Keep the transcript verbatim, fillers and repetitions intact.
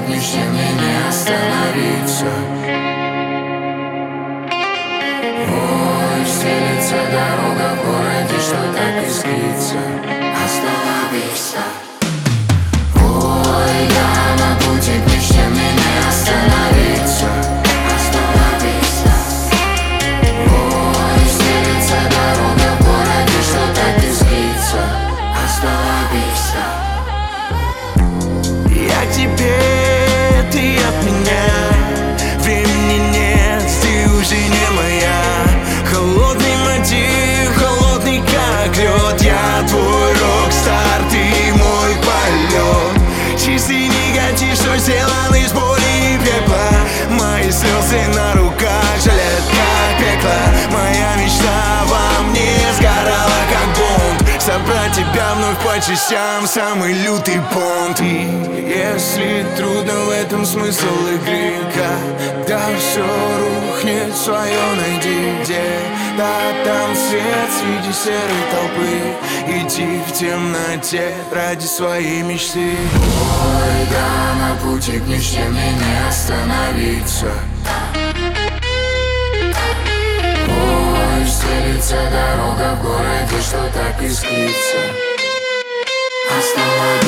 путь ни с чем и не остановиться. Ой, стелится дорога в городе, что так искрится. Остановиться. Ой, да, на пути ни с чем и не остановиться. Остановиться. Ой, стелится дорога в городе, что так искрится. Остановиться. Я к тебе, ты от меня. Времени нет, ты уже не моя. Холодный мотив, холодный как лед. Я твой рок-стар, ты мой полет. Чистый негатив, что сделан из боли и пепла. Мои слезы на руках жалят как пекло. Моя мечта во мне сгорала как бомб. Собрать тебя вновь по частям, самый лютый понт. И если трудно, в этом смысл игры. Когда все рухнет, свое найди где. Да, там свет среди серой толпы. Иди в темноте ради своей мечты. Ой, да, на пути к ни с чем и не остановиться. Ой, стелится дорога в городе, что так искрится. Остановиться.